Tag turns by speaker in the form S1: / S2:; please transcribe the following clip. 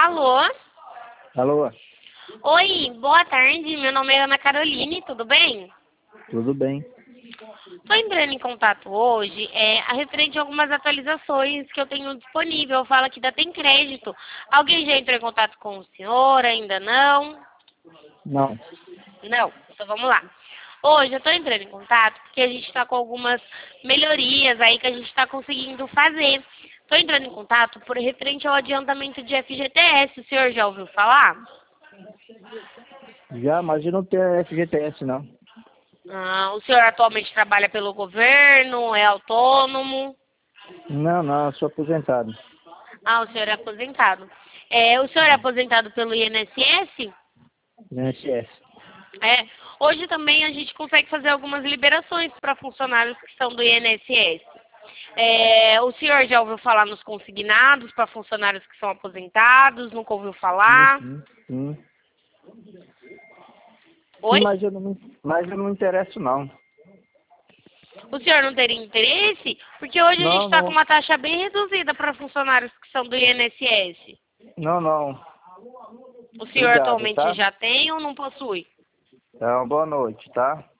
S1: Alô?
S2: Alô,
S1: Oi, boa tarde. Meu nome é Ana Caroline, tudo bem?
S2: tudo bem?
S1: Estou entrando em contato hoje a referente a algumas atualizações que eu tenho disponível. Fala que ainda tem crédito. Alguém já entrou em contato com o senhor? Ainda não?
S2: Não.
S1: Não. Então vamos lá. Hoje eu estou entrando em contato porque a gente está com algumas melhorias aí que a gente está conseguindo fazer. Estou entrando em contato por referente ao adiantamento de FGTS. O senhor já ouviu falar?
S2: Já, mas eu não tenho FGTS, não.
S1: O senhor atualmente trabalha pelo governo, é autônomo?
S2: Não, eu sou aposentado.
S1: O senhor é aposentado. O senhor é aposentado pelo INSS?
S2: INSS.
S1: Hoje também a gente consegue fazer algumas liberações para funcionários que são do INSS. O senhor já ouviu falar nos consignados para funcionários que são aposentados? Nunca ouviu falar?
S2: Sim. Sim,
S1: Oi?
S2: mas eu não me interesso, não.
S1: O senhor não teria interesse? Porque hoje a gente
S2: Não,
S1: está com
S2: não.
S1: uma taxa bem reduzida para funcionários que são do INSS.
S2: Não.
S1: O senhor
S2: Obrigado,
S1: atualmente
S2: tá?
S1: já tem ou não possui?
S2: Então, boa noite, tá?